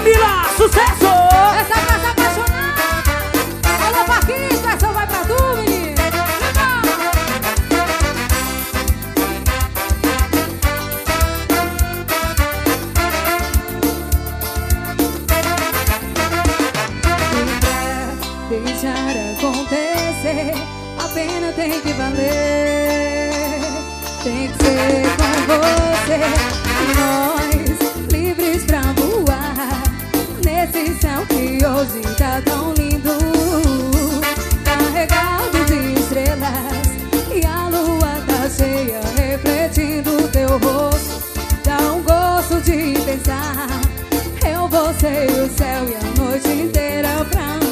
Camila, sucesso! Essa é pra se apaixonar. Alô, Paquito, essa vai pra tu, menino. Deixar acontecer, a pena tem que valer. Tem que ser com você, nós livres pra voar nesse céu que hoje tá tão lindo, carregado de estrelas, e a lua tá cheia refletindo teu rosto. Dá um gosto de pensar, eu, você e o céu e a noite inteira pra amar.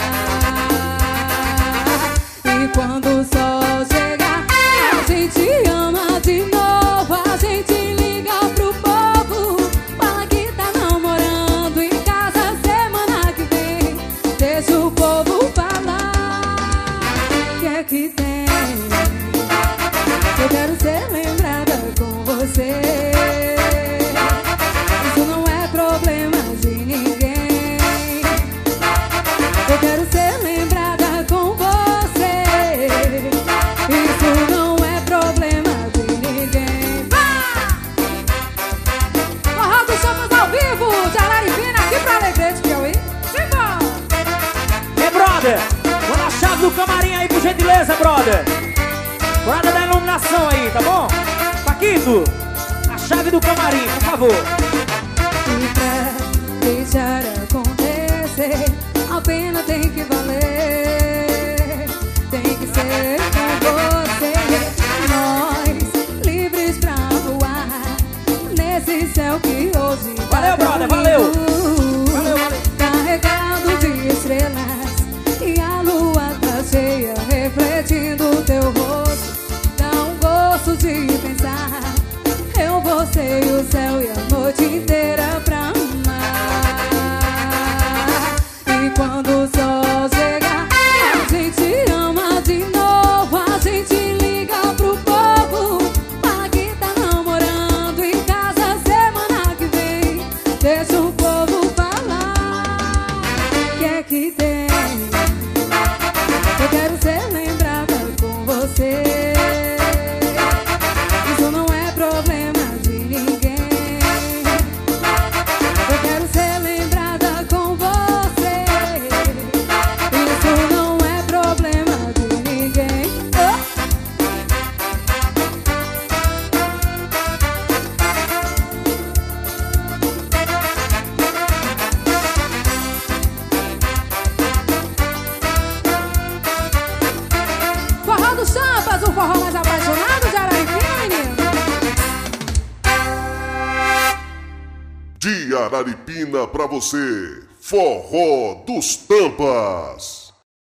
E quando o sol chegar, a gente ama de novo. A gente liga pro povo, fala que tá namorando em casa semana que vem. Deixa o povo falar, que é que tem? Eu quero ser lembrada com você. Isso não é problema de ninguém. Eu quero ser lembrada com você. Isso não é problema de ninguém. Vá! Forró dos Chapas ao vivo, de Araripina, aqui pra Alegrete, Piauí. Simbora! Ei, brother, manda a chave do camarim aí, por gentileza, brother. Bora da iluminação aí, tá bom? Paquito, a chave do camarim, por favor. E pra deixar acontecer, a pena tem que valer. Tem que ser com você, nós livres pra voar nesse céu que hoje tá Valeu, tão brother, valeu. lindo, Valeu, valeu. carregado de estrelas, e a lua tá cheia refletindo teu rosto. Dá um gosto de pensar, eu, você e o céu e a noite inteira pra amar. E quando o sol chegar, a gente ama de novo. A gente liga pro povo, fala que tá namorando em casa semana que vem. Deixa o povo falar, que é que tem? Eu quero ser lembrada com você. Isso não é problema de ninguém. Eu quero ser lembrada com você. Isso não é problema de ninguém. Forró dos Champas, o forró mais apaixonado de Araripina, menino. De Araripina pra você, Forró dos Tampas.